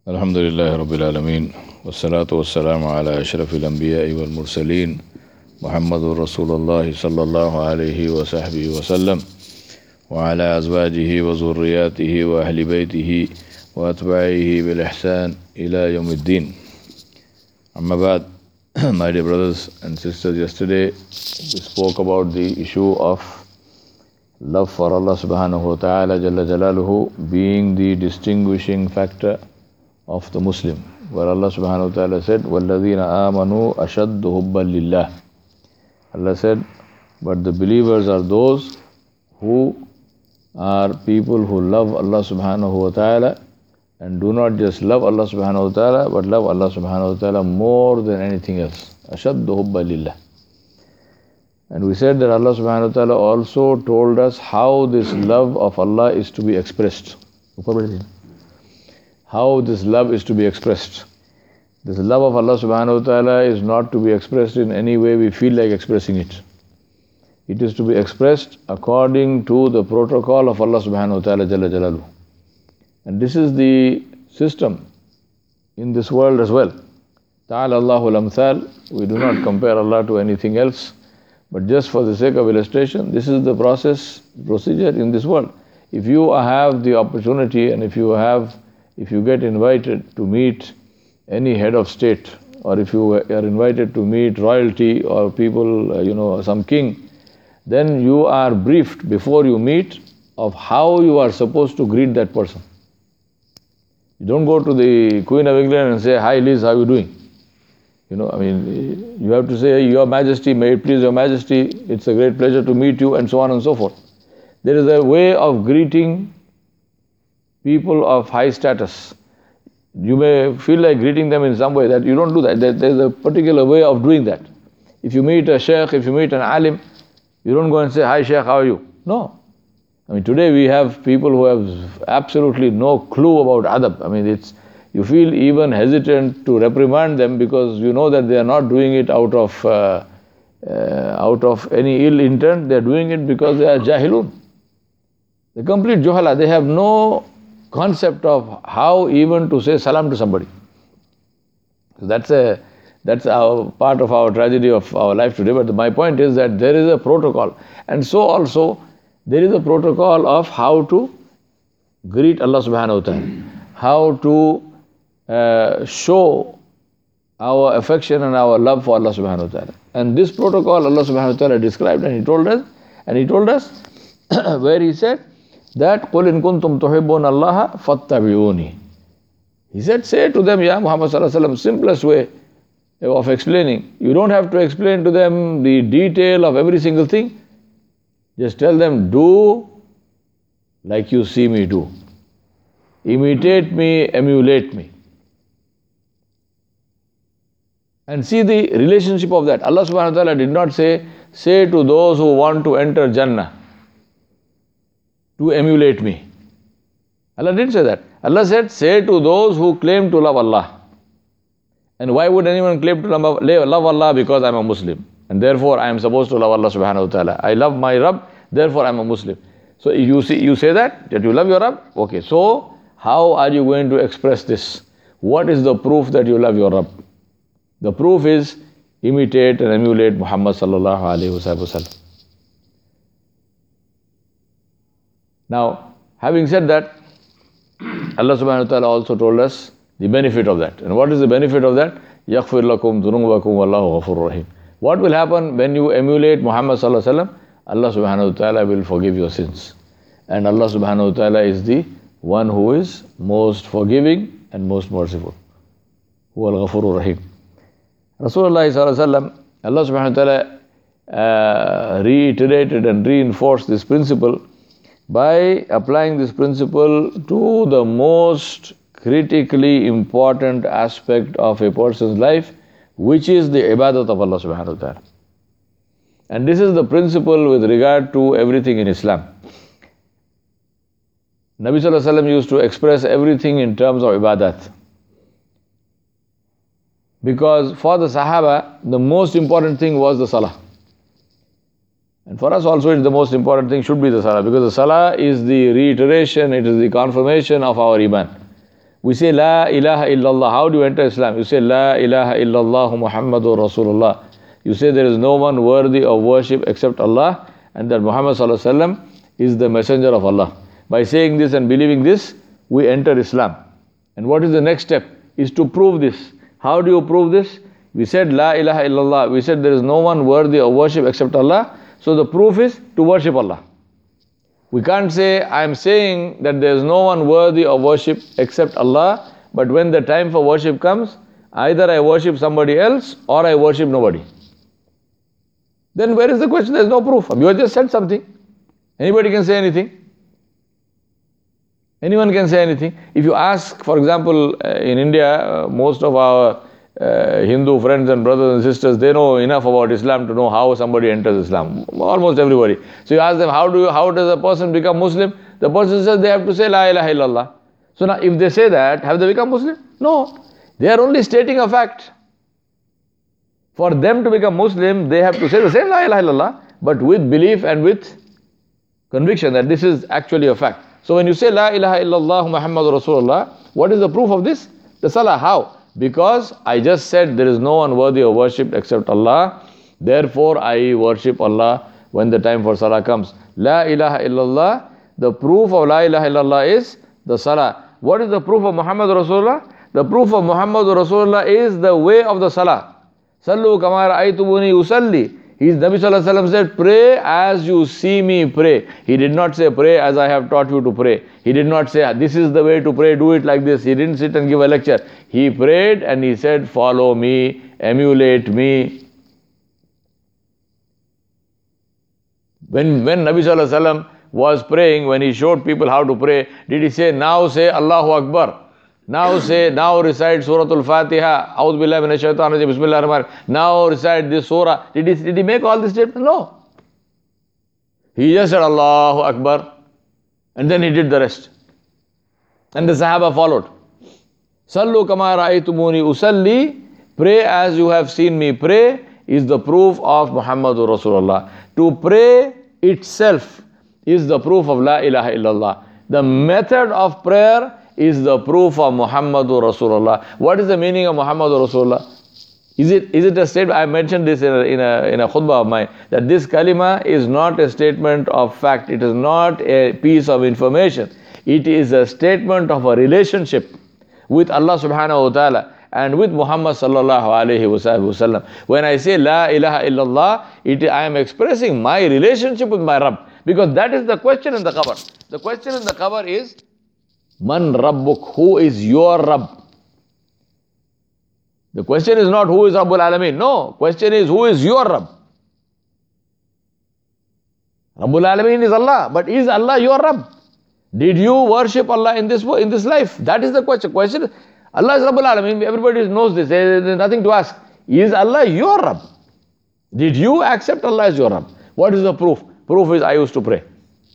الحمد لله رب العالمين والصلاة والسلام على أشرف الأنبياء والمرسلين محمد رسول الله صلى الله عليه وصحبه وسلم وعلى أزواجه وذرياته وأهل بيته وأتباعه بالإحسان إلى يوم الدين. أما بعد, my dear brothers and sisters, yesterday we spoke about the issue of love for Allah subhanahu wa ta'ala Jalla Jalaluhu being the distinguishing factor of the Muslim, where Allah subhanahu wa ta'ala said, وَالَّذِينَ آمَنُوا أَشَدُّ حُبًّا لِلَّهِ. Allah said, but the believers are those who are people who love Allah subhanahu wa ta'ala and do not just love Allah subhanahu wa ta'ala, but love Allah subhanahu wa ta'ala more than anything else. أَشَدُّ حُبًّا لِلَّهِ. And we said that Allah subhanahu wa ta'ala also told us how this love of Allah is to be expressed. How this love is to be expressed. This love of Allah subhanahu wa ta'ala is not to be expressed in any way we feel like expressing it. It is to be expressed according to the protocol of Allah subhanahu wa ta'ala Jalla Jalaluhu. And this is the system in this world as well. Ta'ala Allahu al-amthal. We do not compare Allah to anything else. But just for the sake of illustration, this is the procedure in this world. If you have the opportunity and if you get invited to meet any head of state, or if you are invited to meet royalty or people, some king, then you are briefed before you meet of how you are supposed to greet that person. You don't go to the Queen of England and say, "Hi Liz, how are you doing?" You have to say, "Your Majesty, may it please Your Majesty, it's a great pleasure to meet you," and so on and so forth. There is a way of greeting people of high status. You may feel like greeting them in some way, that you don't do that. There's a particular way of doing that. If you meet a sheikh, if you meet an alim, you don't go and say, "Hi sheikh, how are you?" No. Today we have people who have absolutely no clue about adab. You feel even hesitant to reprimand them because you know that they are not doing it out of any ill intent. They are doing it because they are jahilun. The complete juhala. They have no concept of how even to say salam to somebody. So that's our part of our tragedy of our life today. But my point is that there is a protocol, and so also there is a protocol of how to greet Allah subhanahu wa ta'ala, how to show our affection and our love for Allah subhanahu wa ta'ala. And this protocol Allah subhanahu wa ta'ala described, and He told us where He said that قُلْ إِن كُنْتُمْ تُحِبُّونَ اللَّهَ فَاتَّبِعُونِي. He said, say to them, Ya Muhammad sallallahu alaihi wasallam, simplest way of explaining. You don't have to explain to them the detail of every single thing. Just tell them, do like you see me do. Imitate me, emulate me. And see the relationship of that. Allah subhanahu wa ta'ala did not say to those who want to enter Jannah, to emulate me. Allah didn't say that. Allah said, say to those who claim to love Allah. And why would anyone claim to love Allah? Because I'm a Muslim. And therefore I am supposed to love Allah subhanahu wa ta'ala. I love my Rabb, therefore I'm a Muslim. So you say that you love your Rabb? Okay, so how are you going to express this? What is the proof that you love your Rabb? The proof is imitate and emulate Muhammad sallallahu alayhi wa sallam. Now, having said that, Allah subhanahu wa ta'ala also told us the benefit of that. And what is the benefit of that? يَغْفِرْ لَكُمْ ذُنُوبَكُمْ وَاللَّهُ غَفُورٌ رَحِيمٌ. What will happen when you emulate Muhammad sallallahu alayhi wa sallam? Allah subhanahu wa ta'ala will forgive your sins. And Allah subhanahu wa ta'ala is the one who is most forgiving and most merciful. هُوَ الْغَفُورُ الرَّحِيمُ. Rasulullah sallallahu alayhi wa sallam, Allah subhanahu wa ta'ala reiterated and reinforced this principle by applying this principle to the most critically important aspect of a person's life, which is the ibadat of Allah subhanahu wa ta'ala. And this is the principle with regard to everything in Islam. Nabi sallallahu alaihi wasallam used to express everything in terms of ibadat. Because for the Sahaba, the most important thing was the salah. And for us also, the most important thing should be the salah, because the salah is the reiteration, it is the confirmation of our iman. We say La ilaha illallah. How do you enter Islam? You say La ilaha illallah Muhammadur Rasulullah. You say there is no one worthy of worship except Allah, and that Muhammad sallallahu alaihi wasallam is the messenger of Allah. By saying this and believing this, we enter Islam. And what is the next step? Is to prove this. How do you prove this? We said La ilaha illallah. We said there is no one worthy of worship except Allah. So the proof is to worship Allah. We can't say, I am saying that there is no one worthy of worship except Allah, but when the time for worship comes, either I worship somebody else or I worship nobody. Then where is the question? There is no proof. You have just said something. Anybody can say anything. Anyone can say anything. If you ask, for example, in India, most of our Hindu friends and brothers and sisters, they know enough about Islam to know how somebody enters Islam. Almost everybody. So you ask them, how does a person become Muslim? The person says they have to say La ilaha illallah. So now if they say that, have they become Muslim? No. They are only stating a fact. For them to become Muslim, they have to say the same La ilaha illallah, but with belief and with conviction that this is actually a fact. So when you say La ilaha illallah Muhammadur Rasulullah, what is the proof of this? The salah. How? Because I just said there is no one worthy of worship except Allah. Therefore I worship Allah when the time for salah comes. La ilaha illallah. The proof of La ilaha illallah is the salah. What is the proof of Muhammad Rasulullah? The proof of Muhammad Rasulullah is the way of the salah. Sallu kama ra'aytumuni usalli. Nabi Sallallahu Alaihi Wasallam said, pray as you see me pray. He did not say, pray as I have taught you to pray. He did not say, this is the way to pray, do it like this. He didn't sit and give a lecture. He prayed and he said, follow me, emulate me. When Nabi Sallallahu Alaihi Wasallam was praying, when he showed people how to pray, did he say, now say Allahu Akbar? Now recite Surah Al-Fatiha, A'udhu Billahi Minash Shaitanir Rajim, Bismillahir Rahmanir Rahim. Now recite this surah. Did he make all this statement? No. He just said Allahu Akbar, and then he did the rest. And the Sahaba followed. Sallu kama ra'aytumuni usalli, pray as you have seen me pray, is the proof of Muhammadur Rasulullah. To pray itself is the proof of La ilaha illallah. The method of prayer is the proof of Muhammadur Rasulullah. What is the meaning of Muhammadur Rasulullah? Is it a statement? I mentioned this in a khutbah of mine, that this kalima is not a statement of fact. It is not a piece of information. It is a statement of a relationship with Allah subhanahu wa ta'ala and with Muhammad sallallahu alayhi wa sallam. When I say La ilaha illallah, I am expressing my relationship with my Rabb. Because that is the question in the cover. The question in the cover is, Man Rabbuk, who is your Rabb? The question is not who is Rabbul Alameen. No, question is who is your Rabb? Rabbul Alameen is Allah, but is Allah your Rabb? Did you worship Allah in this life? That is the question. Question is, Allah is Rabbul Alameen. Everybody knows this. There is nothing to ask. Is Allah your Rabb? Did you accept Allah as your Rabb? What is the proof? Proof is I used to pray.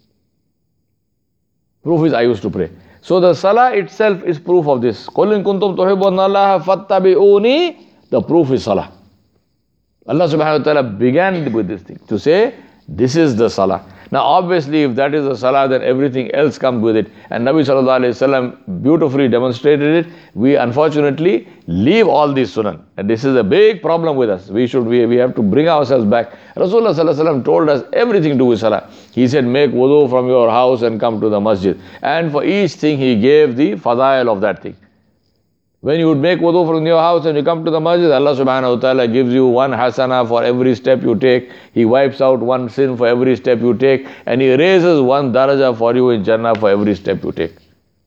Proof is I used to pray. So the salah itself is proof of this. قُلْ إِن كُنْتُمْ تُحِبُّونَ اللَّهَ فَاتَّبِعُونِي. The proof is salah. Allah subhanahu wa ta'ala began with this thing to say, this is the salah. Now obviously if that is the salah, then everything else comes with it. And Nabi sallallahu alayhi wasallam beautifully demonstrated it. We unfortunately leave all these sunan. And this is a big problem with us. We have to bring ourselves back. Rasulullah sallallahu alayhi wasallam told us everything to do with salah. He said, make wudu from your house and come to the masjid. And for each thing he gave the fadail of that thing. When you would make wudu from your house and you come to the masjid, Allah subhanahu wa ta'ala gives you one hasana for every step you take. He wipes out one sin for every step you take. And He raises one daraja for you in Jannah for every step you take.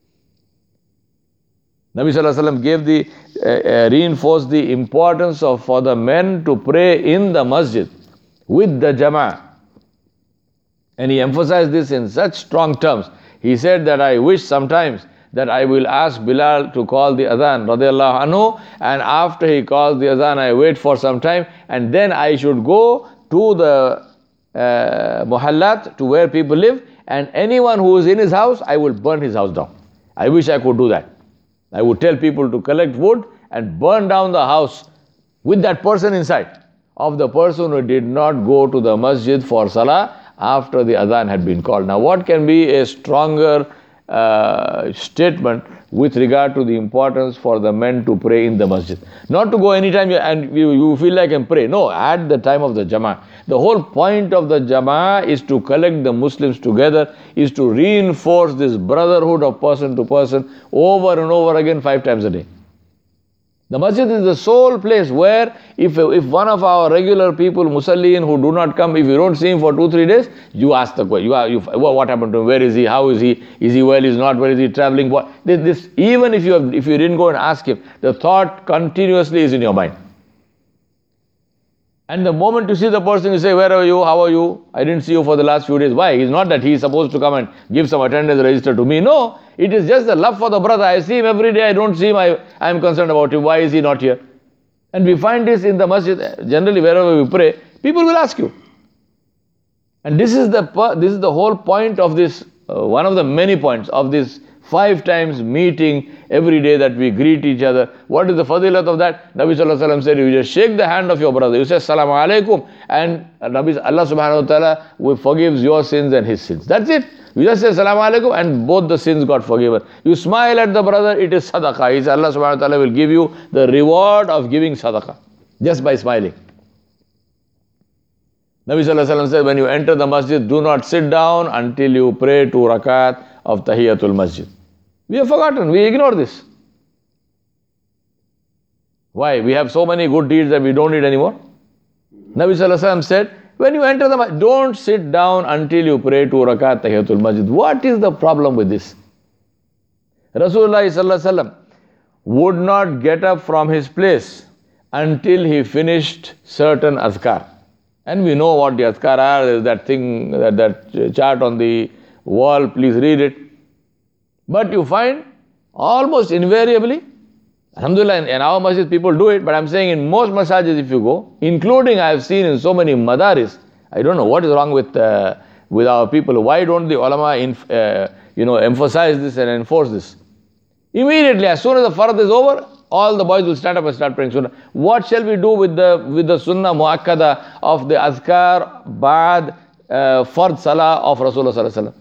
Nabi sallallahu alayhi wa sallam reinforced the importance for the men to pray in the masjid with the jama'ah. And he emphasized this in such strong terms. He said that I wish sometimes that I will ask Bilal to call the adhan, radiallahu anhu, and after he calls the adhan, I wait for some time, and then I should go to the muhallat, to where people live, and anyone who is in his house, I will burn his house down. I wish I could do that. I would tell people to collect wood and burn down the house with that person inside, of the person who did not go to the masjid for salah after the adhan had been called. Now what can be a stronger statement with regard to the importance for the men to pray in the masjid. Not to go anytime you feel like and pray. No, at the time of the Jama'ah. The whole point of the Jama'ah is to collect the Muslims together, is to reinforce this brotherhood of person to person over and over again 5 times a day. The masjid is the sole place where if one of our regular people, Musalliin, who do not come, if you don't see him for 2-3 days, you ask the question, what happened to him, where is he, how is he well, is not well, is he travelling, even if you didn't go and ask him, the thought continuously is in your mind. And the moment you see the person, you say, where are you, how are you, I didn't see you for the last few days. Why? It's not that he is supposed to come and give some attendance register to me. No, it is just the love for the brother. I see him every day, I don't see him, I am concerned about him. Why is he not here? And we find this in the masjid. Generally, wherever we pray, people will ask you. And this is the whole point of this, one of the many points of this 5 times meeting every day that we greet each other. What is the fadilat of that? Nabi Sallallahu Alaihi Wasallam said, you just shake the hand of your brother. You say, Assalamu Alaikum. And Allah Subhanahu Wa Ta'ala forgives your sins and his sins. That's it. You just say, Assalamu Alaikum, and both the sins got forgiven. You smile at the brother, it is sadaqah. Allah Subhanahu Wa Ta'ala will give you the reward of giving sadaqah. Just by smiling. Nabi Sallallahu Alaihi Wasallam said, when you enter the masjid, do not sit down until you pray 2 rakat of Tahiyatul Masjid. We have forgotten, we ignore this. Why? We have so many good deeds that we don't need anymore. Nabi Sallallahu Alaihi Wasallam said, when you enter the masjid, don't sit down until you pray 2 rakat Tahiyatul Masjid. What is the problem with this? Rasulullah Sallallahu Alaihi Wasallam would not get up from his place until he finished certain azkar. And we know what the azkar are. There's that thing, that chart on the wall, please read it. But you find almost invariably, alhamdulillah, in our masjid people do it, but I'm saying in most masajid if you go, including I have seen in so many madaris, I don't know what is wrong with our people. Why don't the ulama emphasize this and enforce this? Immediately, as soon as the fard is over, all the boys will stand up and start praying sunnah. What shall we do with the sunnah muakkada of the azkar ba'd fard salah of Rasulullah Sallallahu Alaihi Wasallam?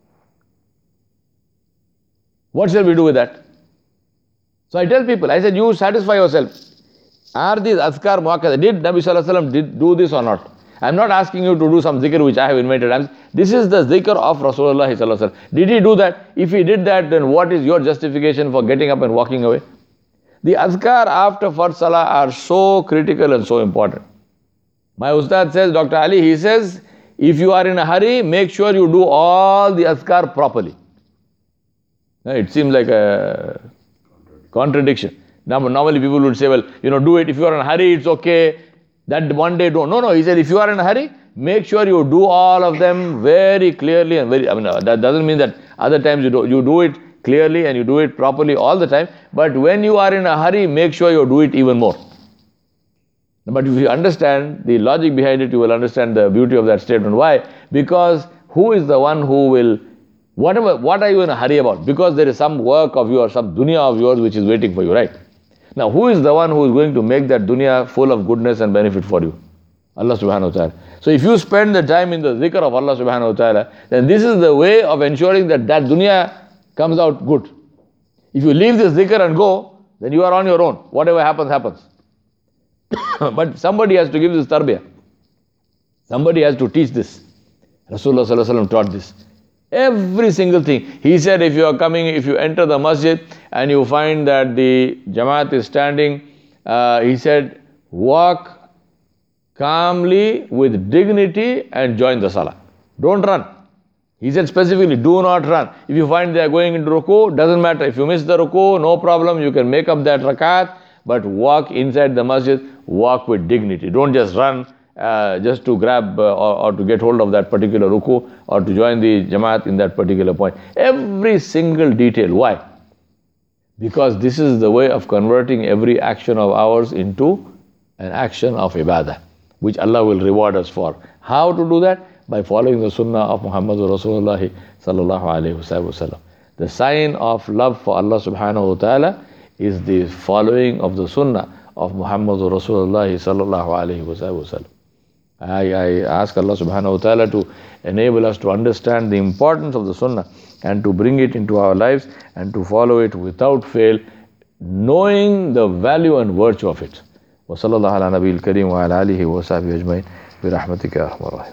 What shall we do with that? So I tell people, I said, you satisfy yourself. Are these azkar muakkada? Did Nabi Sallallahu Alaihi Wasallam do this or not? I'm not asking you to do some zikr which I have invented. This is the zikr of Rasulullah Sallallahu Alaihi Wasallam. Did he do that? If he did that, then what is your justification for getting up and walking away? The azkar after fard salah are so critical and so important. My ustad says, Dr. Ali, he says, if you are in a hurry, make sure you do all the azkar properly. It seems like a contradiction. Normally people would say, well, do it. If you are in a hurry, it's okay. That one day don't. No, he said, if you are in a hurry, make sure you do all of them very clearly and that doesn't mean that other times you do it clearly and you do it properly all the time. But when you are in a hurry, make sure you do it even more. But if you understand the logic behind it, you will understand the beauty of that statement. Why? Because who is the one who will, what are you in a hurry about? Because there is some work of yours, some dunya of yours which is waiting for you, right? Now, who is the one who is going to make that dunya full of goodness and benefit for you? Allah Subhanahu Wa Ta'ala. So if you spend the time in the zikr of Allah Subhanahu Wa Ta'ala, then this is the way of ensuring that dunya comes out good. If you leave this zikr and go, then you are on your own. Whatever happens, happens. But somebody has to give this tarbiyah. Somebody has to teach this. Rasulullah Sallallahu Alaihi Wasallam taught this. Every single thing. He said, if you enter the masjid and you find that the Jamaat is standing, he said, walk calmly with dignity and join the salah. Don't run. He said specifically, do not run. If you find they are going into ruku, doesn't matter. If you miss the ruku, no problem. You can make up that rakat, but walk inside the masjid, walk with dignity. Don't just run just to grab or to get hold of that particular ruku or to join the Jamaat in that particular point. Every single detail. Why? Because this is the way of converting every action of ours into an action of ibadah, which Allah will reward us for. How to do that? By following the sunnah of Muhammad Rasulullah Sallallahu Alaihi Wasallam. The sign of love for Allah Subhanahu Wa Ta'ala is the following of the sunnah of Muhammad Rasulullah Sallallahu Alaihi Wasallam. I ask Allah subhanahu wa ta'ala to enable us to understand the importance of the sunnah and to bring it into our lives and to follow it without fail, knowing the value and virtue of it. وصلى الله على نبي الكريم وعلى آله وصحبه أجمعين برحمتك يا أرحم الراحمين.